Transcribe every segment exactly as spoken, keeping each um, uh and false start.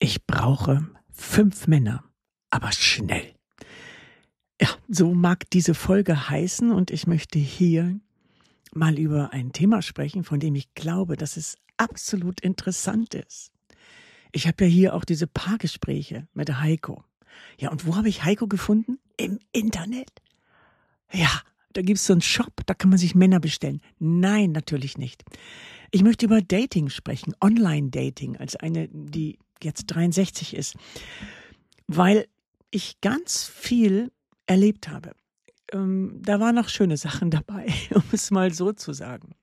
Ich brauche fünf Männer, aber schnell. Ja, so mag diese Folge heißen und ich möchte hier mal über ein Thema sprechen, von dem ich glaube, dass es absolut interessant ist. Ich habe ja hier auch diese Paargespräche mit Heiko. Ja, und wo habe ich Heiko gefunden? Im Internet. Ja, da gibt es so einen Shop, da kann man sich Männer bestellen. Nein, natürlich nicht. Ich möchte über Dating sprechen, Online-Dating, als eine, die jetzt dreiundsechzig ist, weil ich ganz viel erlebt habe. Ähm, da waren noch schöne Sachen dabei, um es mal so zu sagen.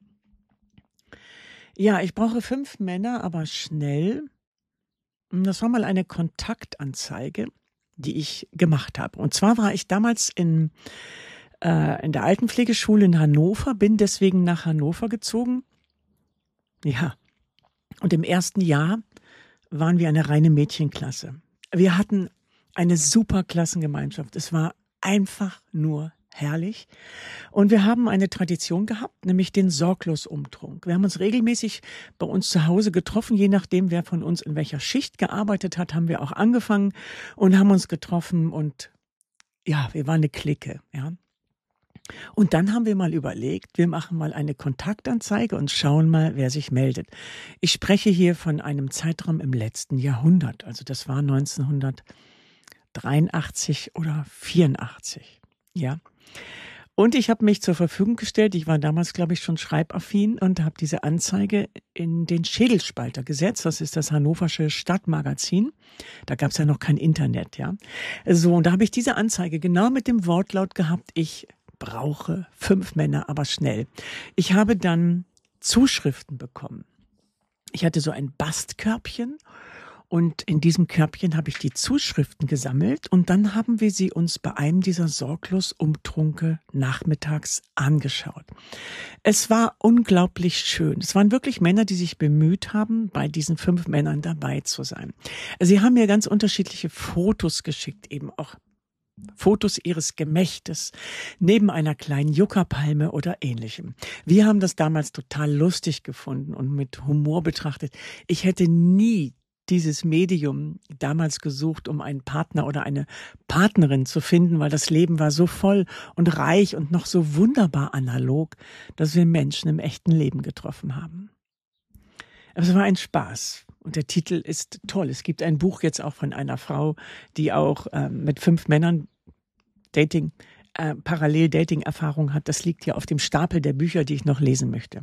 Ja, ich brauche fünf Männer, aber schnell. Das war mal eine Kontaktanzeige, die ich gemacht habe. Und zwar war ich damals in, äh, in der Altenpflegeschule in Hannover, bin deswegen nach Hannover gezogen. Ja, und im ersten Jahr waren wir eine reine Mädchenklasse. Wir hatten eine super Klassengemeinschaft. Es war einfach nur herrlich. Und wir haben eine Tradition gehabt, nämlich den Sorglosumtrunk. Wir haben uns regelmäßig bei uns zu Hause getroffen, je nachdem, wer von uns in welcher Schicht gearbeitet hat, haben wir auch angefangen und haben uns getroffen und ja, wir waren eine Clique, ja. Und dann haben wir mal überlegt, wir machen mal eine Kontaktanzeige und schauen mal, wer sich meldet. Ich spreche hier von einem Zeitraum im letzten Jahrhundert, also das war neunzehnhundertdreiundachtzig oder vierundachtzig, ja. Und ich habe mich zur Verfügung gestellt, ich war damals, glaube ich, schon schreibaffin und habe diese Anzeige in den Schädelspalter gesetzt. Das ist das Hannoversche Stadtmagazin. Da gab es ja noch kein Internet, ja. So, und da habe ich diese Anzeige genau mit dem Wortlaut gehabt, ich brauche fünf Männer, aber schnell. Ich habe dann Zuschriften bekommen. Ich hatte so ein Bastkörbchen und in diesem Körbchen habe ich die Zuschriften gesammelt und dann haben wir sie uns bei einem dieser Sorglosumtrunke nachmittags angeschaut. Es war unglaublich schön. Es waren wirklich Männer, die sich bemüht haben, bei diesen fünf Männern dabei zu sein. Sie haben mir ganz unterschiedliche Fotos geschickt, eben auch Fotos ihres Gemächtes neben einer kleinen Juckerpalme oder ähnlichem. Wir haben das damals total lustig gefunden und mit Humor betrachtet. Ich hätte nie dieses Medium damals gesucht, um einen Partner oder eine Partnerin zu finden, weil das Leben war so voll und reich und noch so wunderbar analog, dass wir Menschen im echten Leben getroffen haben. Aber es war ein Spaß. Und der Titel ist toll. Es gibt ein Buch jetzt auch von einer Frau, die auch äh, mit fünf Männern Dating, äh, parallel Dating-Erfahrung hat. Das liegt hier auf dem Stapel der Bücher, die ich noch lesen möchte.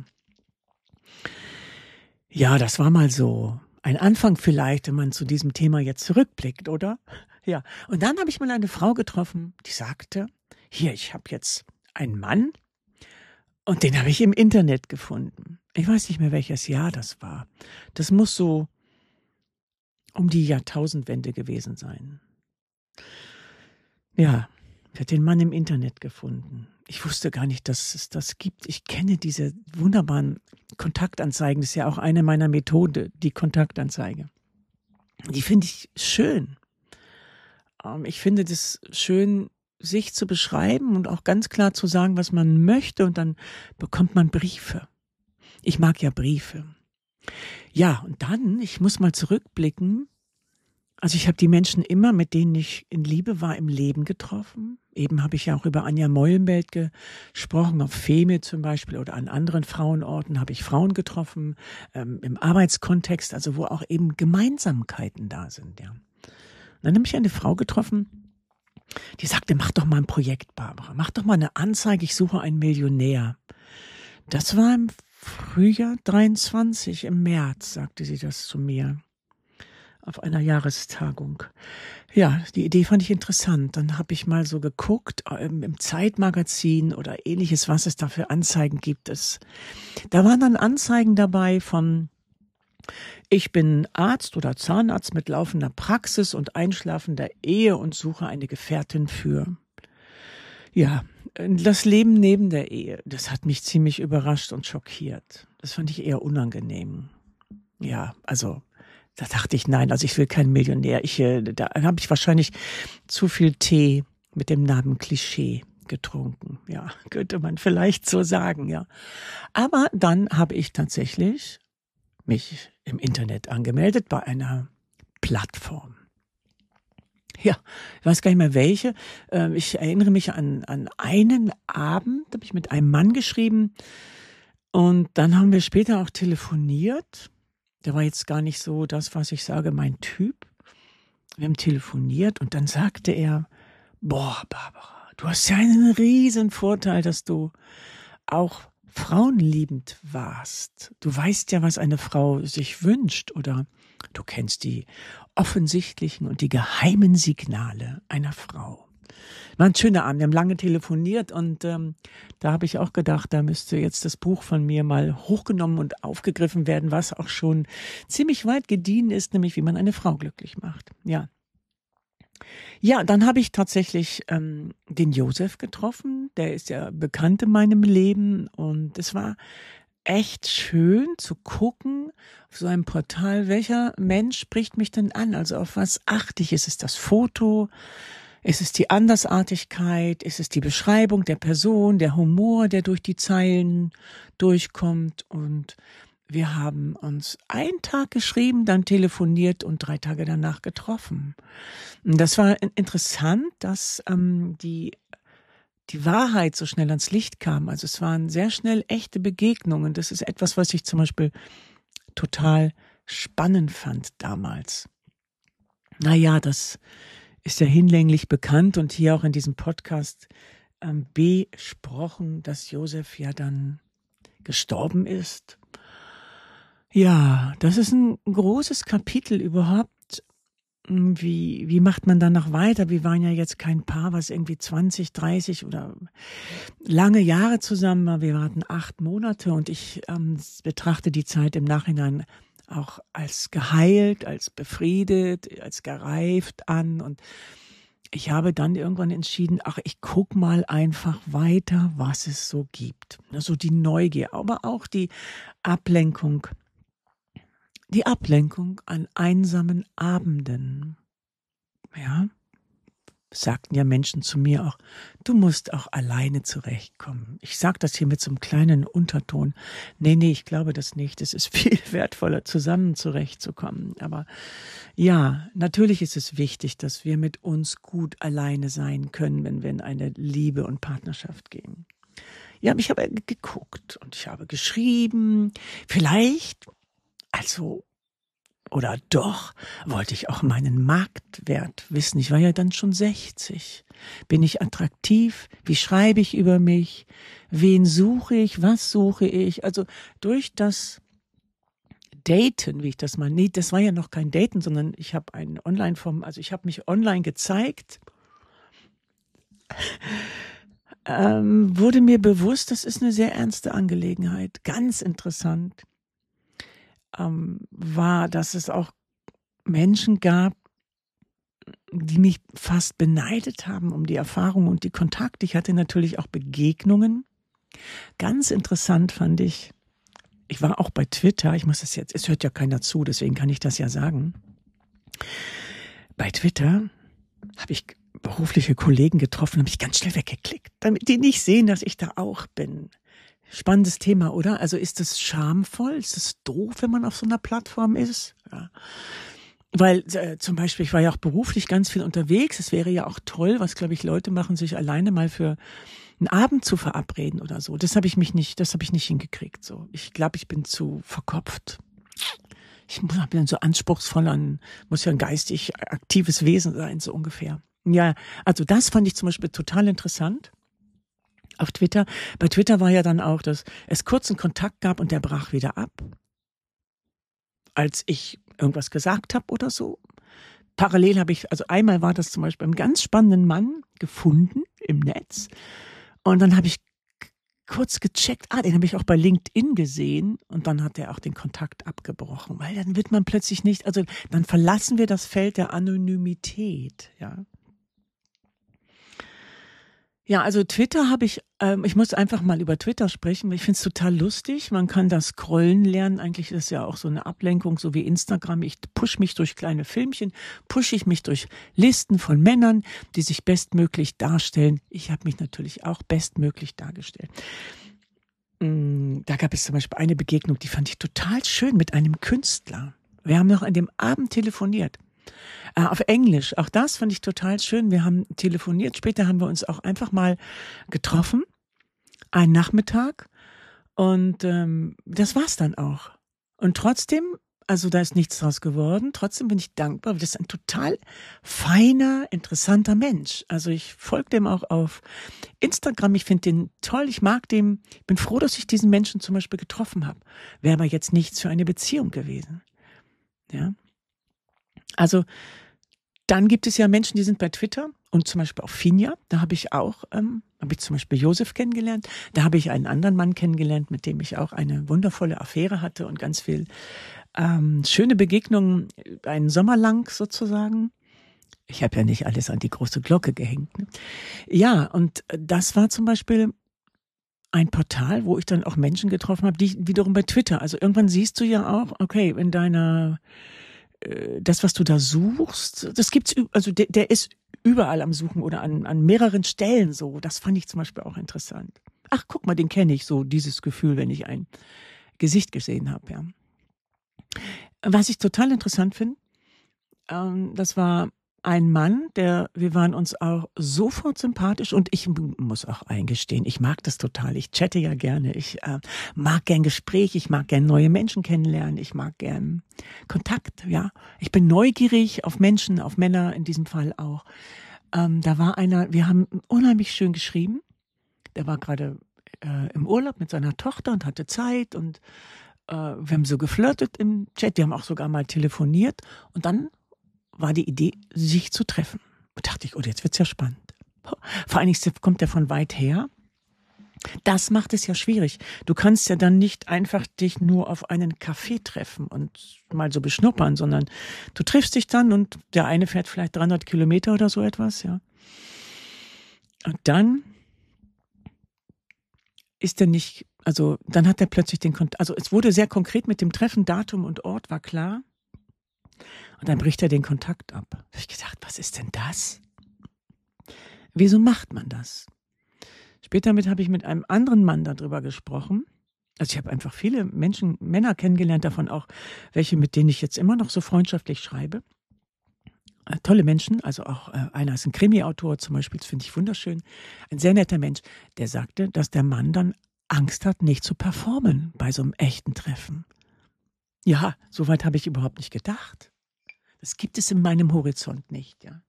Ja, das war mal so ein Anfang vielleicht, wenn man zu diesem Thema jetzt zurückblickt, oder? Ja. Und dann habe ich mal eine Frau getroffen, die sagte, hier, ich habe jetzt einen Mann und den habe ich im Internet gefunden. Ich weiß nicht mehr, welches Jahr das war. Das muss so um die Jahrtausendwende gewesen sein. Ja, ich habe den Mann im Internet gefunden. Ich wusste gar nicht, dass es das gibt. Ich kenne diese wunderbaren Kontaktanzeigen. Das ist ja auch eine meiner Methoden, die Kontaktanzeige. Die finde ich schön. Ich finde das schön, sich zu beschreiben und auch ganz klar zu sagen, was man möchte. Und dann bekommt man Briefe. Ich mag ja Briefe. Ja, und dann, ich muss mal zurückblicken. Also ich habe die Menschen immer, mit denen ich in Liebe war, im Leben getroffen. Eben habe ich ja auch über Anja Meulenbelt gesprochen, auf Feme zum Beispiel oder an anderen Frauenorten habe ich Frauen getroffen, ähm, im Arbeitskontext, also wo auch eben Gemeinsamkeiten da sind. Ja. Und dann habe ich eine Frau getroffen, die sagte, mach doch mal ein Projekt, Barbara, mach doch mal eine Anzeige, ich suche einen Millionär. Das war im Frühjahr dreiundzwanzig, im März, sagte sie das zu mir. Auf einer Jahrestagung. Ja, die Idee fand ich interessant. Dann habe ich mal so geguckt im, im Zeitmagazin oder ähnliches, was es da für Anzeigen gibt. Es, da waren dann Anzeigen dabei von, ich bin Arzt oder Zahnarzt mit laufender Praxis und einschlafender Ehe und suche eine Gefährtin für, ja, das Leben neben der Ehe. Das hat mich ziemlich überrascht und schockiert. Das fand ich eher unangenehm. Ja, also da dachte ich, nein, also ich will keinen Millionär. Ich, da habe ich wahrscheinlich zu viel Tee mit dem Namen Klischee getrunken. Ja, könnte man vielleicht so sagen, ja. Aber dann habe ich tatsächlich mich im Internet angemeldet bei einer Plattform. Ja, ich weiß gar nicht mehr welche. Ähm, Ich erinnere mich an, an einen Abend, da habe ich mit einem Mann geschrieben und dann haben wir später auch telefoniert. Der war jetzt gar nicht so das, was ich sage, mein Typ. Wir haben telefoniert und dann sagte er, boah, Barbara, du hast ja einen riesen Vorteil, dass du auch frauenliebend warst. Du weißt ja, was eine Frau sich wünscht oder du kennst die offensichtlichen und die geheimen Signale einer Frau. War ein schöner Abend, wir haben lange telefoniert und ähm, da habe ich auch gedacht, da müsste jetzt das Buch von mir mal hochgenommen und aufgegriffen werden, was auch schon ziemlich weit gediehen ist, nämlich wie man eine Frau glücklich macht. Ja, ja, dann habe ich tatsächlich ähm, den Josef getroffen, der ist ja bekannt in meinem Leben und es war echt schön zu gucken auf so einem Portal, welcher Mensch spricht mich denn an, also auf was achte ich, ist es das Foto, ist es die Andersartigkeit? Ist es die Beschreibung der Person, der Humor, der durch die Zeilen durchkommt? Und wir haben uns einen Tag geschrieben, dann telefoniert und drei Tage danach getroffen. Und das war interessant, dass ähm, die, die Wahrheit so schnell ans Licht kam. Also es waren sehr schnell echte Begegnungen. Das ist etwas, was ich zum Beispiel total spannend fand damals. Naja, das ist ja hinlänglich bekannt und hier auch in diesem Podcast ähm, besprochen, dass Josef ja dann gestorben ist. Ja, das ist ein großes Kapitel überhaupt. Wie, wie macht man danach weiter? Wir waren ja jetzt kein Paar, was irgendwie zwanzig, dreißig oder lange Jahre zusammen war. Wir hatten acht Monate und ich ähm, betrachte die Zeit im Nachhinein auch als geheilt, als befriedet, als gereift an. Und ich habe dann irgendwann entschieden, ach, ich guck mal einfach weiter, was es so gibt. Also die Neugier, aber auch die Ablenkung. Die Ablenkung an einsamen Abenden. Ja, sagten ja Menschen zu mir auch, du musst auch alleine zurechtkommen. Ich sage das hier mit so einem kleinen Unterton. Nee, nee, ich glaube das nicht. Es ist viel wertvoller, zusammen zurechtzukommen. Aber ja, natürlich ist es wichtig, dass wir mit uns gut alleine sein können, wenn wir in eine Liebe und Partnerschaft gehen. Ja, ich habe geguckt und ich habe geschrieben. Vielleicht, also Oder doch wollte ich auch meinen Marktwert wissen. Ich war ja dann schon sechzig. Bin ich attraktiv? Wie schreibe ich über mich? Wen suche ich? Was suche ich? Also durch das Daten, wie ich das mal, nee, das war ja noch kein Daten, sondern ich habe ein Online-Form, also ich habe mich online gezeigt, ähm, wurde mir bewusst, das ist eine sehr ernste Angelegenheit. Ganz interessant. Ähm, war, dass es auch Menschen gab, die mich fast beneidet haben um die Erfahrung und die Kontakte. Ich hatte natürlich auch Begegnungen. Ganz interessant fand ich, ich war auch bei Twitter, ich muss das jetzt, es hört ja keiner zu, deswegen kann ich das ja sagen. Bei Twitter habe ich berufliche Kollegen getroffen, habe ich ganz schnell weggeklickt, damit die nicht sehen, dass ich da auch bin. Spannendes Thema, oder? Also ist das schamvoll? Ist das doof, wenn man auf so einer Plattform ist? Ja. Weil äh, zum Beispiel, ich war ja auch beruflich ganz viel unterwegs. Es wäre ja auch toll, was, glaube ich, Leute machen, sich alleine mal für einen Abend zu verabreden oder so. Das habe ich mich nicht, das habe ich nicht hingekriegt. So, ich glaube, ich bin zu verkopft. Ich bin so anspruchsvoll an, muss ja ein geistig aktives Wesen sein, so ungefähr. Ja, also das fand ich zum Beispiel total interessant. Auf Twitter. Bei Twitter war ja dann auch, dass es kurzen Kontakt gab und der brach wieder ab, als ich irgendwas gesagt habe oder so. Parallel habe ich, also einmal war das zum Beispiel einen ganz spannenden Mann gefunden im Netz und dann habe ich kurz gecheckt, ah, den habe ich auch bei LinkedIn gesehen und dann hat er auch den Kontakt abgebrochen, weil dann wird man plötzlich nicht, also dann verlassen wir das Feld der Anonymität, ja. Ja, also Twitter habe ich, ähm, ich muss einfach mal über Twitter sprechen, weil ich finde es total lustig. Man kann das Scrollen lernen. Eigentlich ist es ja auch so eine Ablenkung, so wie Instagram. Ich push mich durch kleine Filmchen, pushe ich mich durch Listen von Männern, die sich bestmöglich darstellen. Ich habe mich natürlich auch bestmöglich dargestellt. Da gab es zum Beispiel eine Begegnung, die fand ich total schön mit einem Künstler. Wir haben noch an dem Abend telefoniert. Äh, auf Englisch. Auch das fand ich total schön. Wir haben telefoniert. Später haben wir uns auch einfach mal getroffen. Einen Nachmittag. Und ähm, das war's dann auch. Und trotzdem, also da ist nichts draus geworden. Trotzdem bin ich dankbar. Das ist ein total feiner, interessanter Mensch. Also ich folge dem auch auf Instagram. Ich finde den toll. Ich mag den. Ich bin froh, dass ich diesen Menschen zum Beispiel getroffen habe. Wäre aber jetzt nichts für eine Beziehung gewesen. Ja. Also dann gibt es ja Menschen, die sind bei Twitter und zum Beispiel auf Finja. Da habe ich auch, ähm, habe ich zum Beispiel Josef kennengelernt. Da habe ich einen anderen Mann kennengelernt, mit dem ich auch eine wundervolle Affäre hatte und ganz viel ähm, schöne Begegnungen, einen Sommer lang sozusagen. Ich habe ja nicht alles an die große Glocke gehängt. Ne? Ja, und das war zum Beispiel ein Portal, wo ich dann auch Menschen getroffen habe, die wiederum bei Twitter. Also irgendwann siehst du ja auch, okay, in deiner das, was du da suchst, das gibt's, also der, der ist überall am Suchen oder an, an mehreren Stellen so. Das fand ich zum Beispiel auch interessant. Ach, guck mal, den kenne ich so, dieses Gefühl, wenn ich ein Gesicht gesehen habe, ja. Was ich total interessant finde, ähm, das war ein Mann, der, wir waren uns auch sofort sympathisch und ich muss auch eingestehen, ich mag das total. Ich chatte ja gerne, ich äh, mag gern Gespräch, ich mag gern neue Menschen kennenlernen, ich mag gern Kontakt, ja. Ich bin neugierig auf Menschen, auf Männer in diesem Fall auch. Ähm, da war einer, wir haben unheimlich schön geschrieben. Der war gerade äh, im Urlaub mit seiner Tochter und hatte Zeit und äh, wir haben so geflirtet im Chat, wir haben auch sogar mal telefoniert und dann war die Idee, sich zu treffen. Da dachte ich, oh, jetzt wird's ja spannend. Vor allen Dingen kommt er von weit her. Das macht es ja schwierig. Du kannst ja dann nicht einfach dich nur auf einen Café treffen und mal so beschnuppern, sondern du triffst dich dann und der eine fährt vielleicht dreihundert Kilometer oder so etwas, ja. Und dann ist er nicht, also dann hat er plötzlich den Kontakt, also es wurde sehr konkret mit dem Treffen, Datum und Ort war klar. Und dann bricht er den Kontakt ab. Da habe ich gedacht, was ist denn das? Wieso macht man das? Später mit habe ich mit einem anderen Mann darüber gesprochen. Also ich habe einfach viele Menschen, Männer kennengelernt, davon auch welche, mit denen ich jetzt immer noch so freundschaftlich schreibe. Äh, tolle Menschen, also auch äh, einer ist ein Krimi-Autor zum Beispiel, das finde ich wunderschön. Ein sehr netter Mensch, der sagte, dass der Mann dann Angst hat, nicht zu performen bei so einem echten Treffen. Ja, so weit habe ich überhaupt nicht gedacht. Das gibt es in meinem Horizont nicht, ja.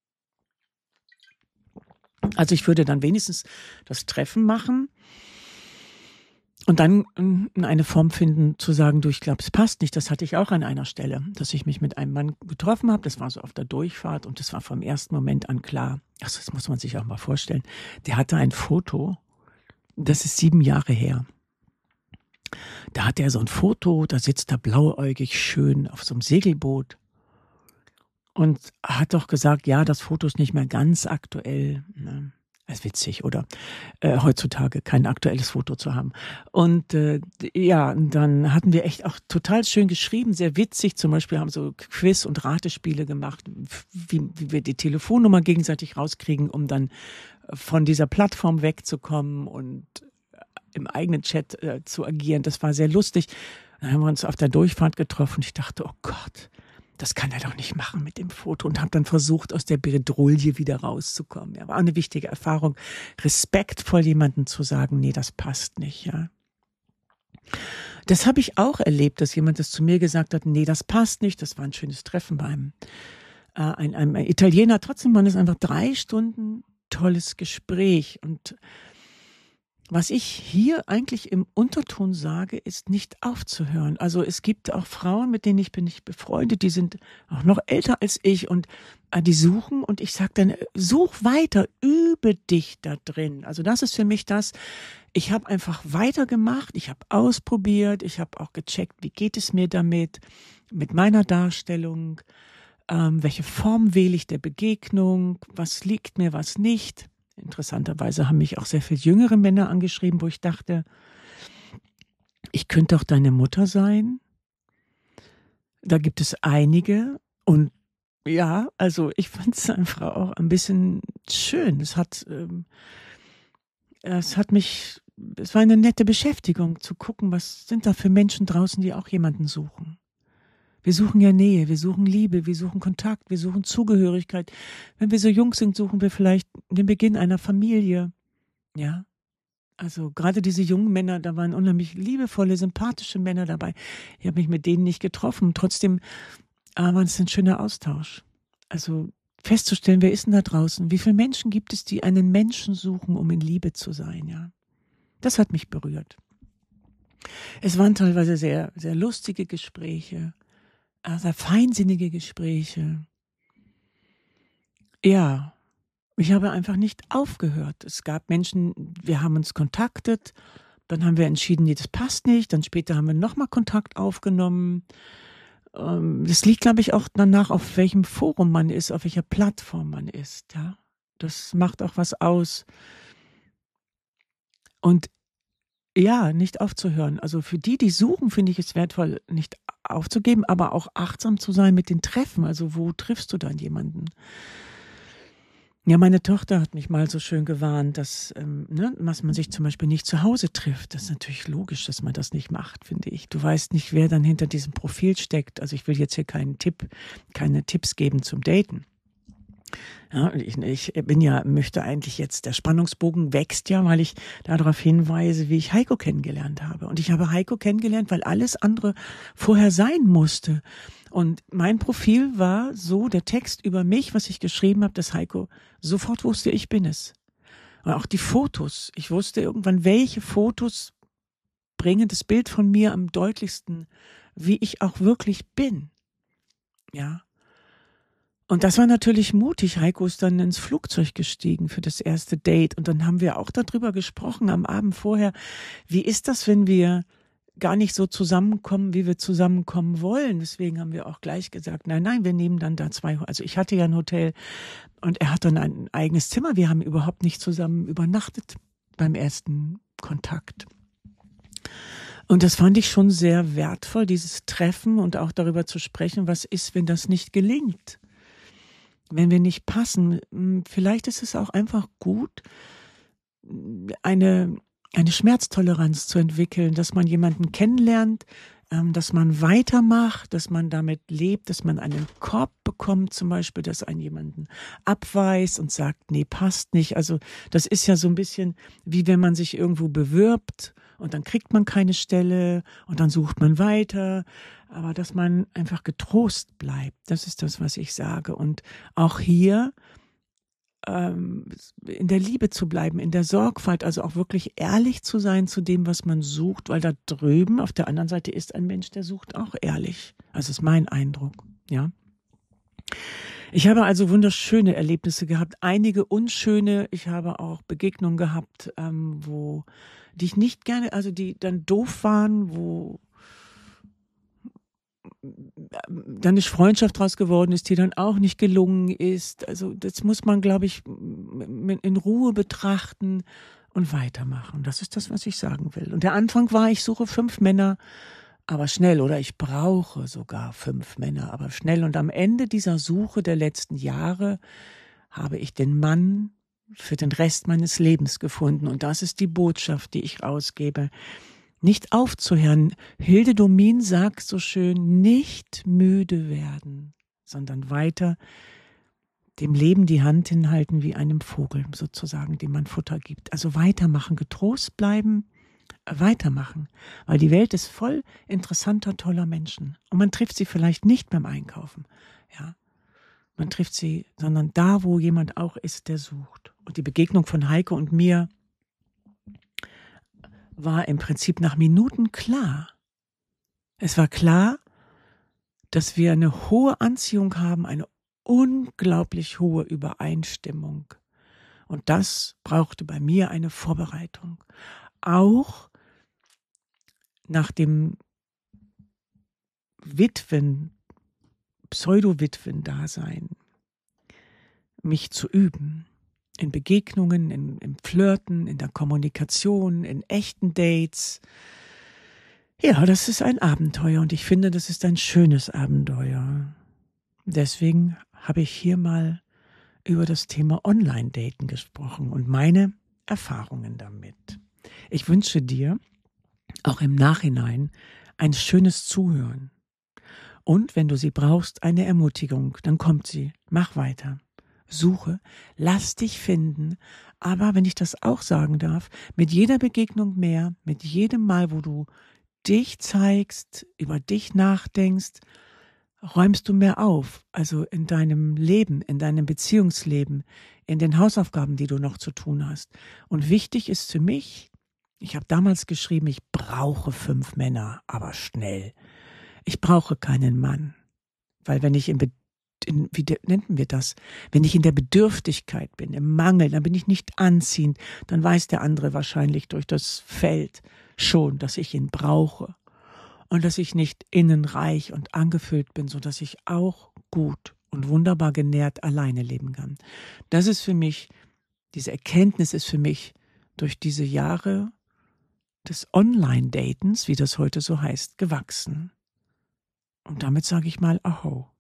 Also ich würde dann wenigstens das Treffen machen und dann in eine Form finden, zu sagen, du, ich glaube, es passt nicht. Das hatte ich auch an einer Stelle, dass ich mich mit einem Mann getroffen habe. Das war so auf der Durchfahrt und das war vom ersten Moment an klar. Also das muss man sich auch mal vorstellen. Der hatte ein Foto, das ist sieben Jahre her. Da hat er so ein Foto, da sitzt er blauäugig schön auf so einem Segelboot. Und hat doch gesagt, ja, das Foto ist nicht mehr ganz aktuell. Ne? Das ist witzig, oder? Äh, heutzutage kein aktuelles Foto zu haben. Und äh, ja, dann hatten wir echt auch total schön geschrieben, sehr witzig. Zum Beispiel haben so Quiz- und Ratespiele gemacht, wie, wie wir die Telefonnummer gegenseitig rauskriegen, um dann von dieser Plattform wegzukommen und im eigenen Chat äh, zu agieren. Das war sehr lustig. Dann haben wir uns auf der Durchfahrt getroffen und ich dachte, oh Gott, das kann er doch nicht machen mit dem Foto und habe dann versucht, aus der Bredouille wieder rauszukommen. Ja, war eine wichtige Erfahrung, respektvoll jemandem zu sagen, nee, das passt nicht, ja. Das habe ich auch erlebt, dass jemand das zu mir gesagt hat, nee, das passt nicht, das war ein schönes Treffen bei einem, äh, einem, einem Italiener. Trotzdem waren es einfach drei Stunden tolles Gespräch und was ich hier eigentlich im Unterton sage, ist nicht aufzuhören. Also es gibt auch Frauen, mit denen ich bin nicht befreundet, die sind auch noch älter als ich und äh, die suchen und ich sage dann, such weiter, übe dich da drin. Also das ist für mich das, ich habe einfach weitergemacht, ich habe ausprobiert, ich habe auch gecheckt, wie geht es mir damit, mit meiner Darstellung, ähm, welche Form wähle ich der Begegnung, was liegt mir, was nicht. Interessanterweise haben mich auch sehr viele jüngere Männer angeschrieben, wo ich dachte, ich könnte doch deine Mutter sein. Da gibt es einige und ja, also ich fand es einfach auch ein bisschen schön. Es hat, ähm, es hat mich, es war eine nette Beschäftigung zu gucken, was sind da für Menschen draußen, die auch jemanden suchen. Wir suchen ja Nähe, wir suchen Liebe, wir suchen Kontakt, wir suchen Zugehörigkeit. Wenn wir so jung sind, suchen wir vielleicht den Beginn einer Familie. Ja, also gerade diese jungen Männer, da waren unheimlich liebevolle, sympathische Männer dabei. Ich habe mich mit denen nicht getroffen. Trotzdem äh, war es ein schöner Austausch. Also festzustellen, wer ist denn da draußen? Wie viele Menschen gibt es, die einen Menschen suchen, um in Liebe zu sein? Ja, das hat mich berührt. Es waren teilweise sehr, sehr lustige Gespräche. Also feinsinnige Gespräche. Ja, ich habe einfach nicht aufgehört. Es gab Menschen, wir haben uns kontaktet, dann haben wir entschieden, nee, das passt nicht. Dann später haben wir nochmal Kontakt aufgenommen. Das liegt, glaube ich, auch danach, auf welchem Forum man ist, auf welcher Plattform man ist. Ja, das macht auch was aus. Und ja, nicht aufzuhören. Also für die, die suchen, finde ich es wertvoll, nicht aufzugeben, aber auch achtsam zu sein mit den Treffen. Also wo triffst du dann jemanden? Ja, meine Tochter hat mich mal so schön gewarnt, dass, ähm, ne, dass man sich zum Beispiel nicht zu Hause trifft. Das ist natürlich logisch, dass man das nicht macht, finde ich. Du weißt nicht, wer dann hinter diesem Profil steckt. Also ich will jetzt hier keinen Tipp, keine Tipps geben zum Daten. Ja, ich, ich bin ja, möchte eigentlich jetzt, der Spannungsbogen wächst ja, weil ich darauf hinweise, wie ich Heiko kennengelernt habe. Und ich habe Heiko kennengelernt, weil alles andere vorher sein musste. Und mein Profil war so, der Text über mich, was ich geschrieben habe, dass Heiko sofort wusste, ich bin es. Und auch die Fotos. Ich wusste irgendwann, welche Fotos bringen das Bild von mir am deutlichsten, wie ich auch wirklich bin. Ja. Und das war natürlich mutig. Heiko ist dann ins Flugzeug gestiegen für das erste Date. Und dann haben wir auch darüber gesprochen am Abend vorher. Wie ist das, wenn wir gar nicht so zusammenkommen, wie wir zusammenkommen wollen? Deswegen haben wir auch gleich gesagt, nein, nein, wir nehmen dann da zwei. Also ich hatte ja ein Hotel und er hat dann ein eigenes Zimmer. Wir haben überhaupt nicht zusammen übernachtet beim ersten Kontakt. Und das fand ich schon sehr wertvoll, dieses Treffen und auch darüber zu sprechen, was ist, wenn das nicht gelingt. Wenn wir nicht passen, vielleicht ist es auch einfach gut, eine, eine Schmerztoleranz zu entwickeln, dass man jemanden kennenlernt, dass man weitermacht, dass man damit lebt, dass man einen Korb bekommt, zum Beispiel, dass einen jemanden abweist und sagt, nee, passt nicht. Also das ist ja so ein bisschen wie wenn man sich irgendwo bewirbt und dann kriegt man keine Stelle und dann sucht man weiter. Aber dass man einfach getrost bleibt, das ist das, was ich sage. Und auch hier ähm, in der Liebe zu bleiben, in der Sorgfalt, also auch wirklich ehrlich zu sein zu dem, was man sucht, weil da drüben auf der anderen Seite ist ein Mensch, der sucht auch ehrlich. Also ist mein Eindruck, ja. Ich habe also wunderschöne Erlebnisse gehabt, einige unschöne. Ich habe auch Begegnungen gehabt, ähm, wo die ich nicht gerne, also die dann doof waren, wo dann eine Freundschaft draus geworden ist, die dann auch nicht gelungen ist. Also das muss man, glaube ich, in Ruhe betrachten und weitermachen. Das ist das, was ich sagen will. Und der Anfang war, ich suche fünf Männer, aber schnell, oder ich brauche sogar fünf Männer, aber schnell. Und am Ende dieser Suche der letzten Jahre habe ich den Mann für den Rest meines Lebens gefunden. Und das ist die Botschaft, die ich rausgebe. Nicht aufzuhören. Hilde Domin sagt so schön, nicht müde werden, sondern weiter dem Leben die Hand hinhalten wie einem Vogel sozusagen, dem man Futter gibt. Also weitermachen, getrost bleiben, weitermachen. Weil die Welt ist voll interessanter, toller Menschen. Und man trifft sie vielleicht nicht beim Einkaufen. Ja, man trifft sie, sondern da, wo jemand auch ist, der sucht. Und die Begegnung von Heiko und mir war im Prinzip nach Minuten klar. Es war klar, dass wir eine hohe Anziehung haben, eine unglaublich hohe Übereinstimmung. Und das brauchte bei mir eine Vorbereitung. Auch nach dem Witwen, Pseudo-Witwen-Dasein, mich zu üben. In Begegnungen, in, im Flirten, in der Kommunikation, in echten Dates. Ja, das ist ein Abenteuer und ich finde, das ist ein schönes Abenteuer. Deswegen habe ich hier mal über das Thema Online-Daten gesprochen und meine Erfahrungen damit. Ich wünsche dir auch im Nachhinein ein schönes Zuhören Und wenn du sie brauchst, eine Ermutigung, dann kommt sie. Mach weiter. Suche, lass dich finden. Aber wenn ich das auch sagen darf, mit jeder Begegnung mehr, mit jedem Mal, wo du dich zeigst, über dich nachdenkst, räumst du mehr auf. Also in deinem Leben, in deinem Beziehungsleben, in den Hausaufgaben, die du noch zu tun hast. Und wichtig ist für mich, ich habe damals geschrieben, ich brauche fünf Männer, aber schnell. Ich brauche keinen Mann, weil wenn ich in, in wie nennen wir das, wenn ich in der Bedürftigkeit bin, im Mangel, dann bin ich nicht anziehend, dann weiß der andere wahrscheinlich durch das Feld schon, dass ich ihn brauche und dass ich nicht innen reich und angefüllt bin, sodass ich auch gut und wunderbar genährt alleine leben kann. Das ist für mich, diese Erkenntnis ist für mich durch diese Jahre des Online-Datens, wie das heute so heißt, gewachsen. Und damit sage ich mal Aho.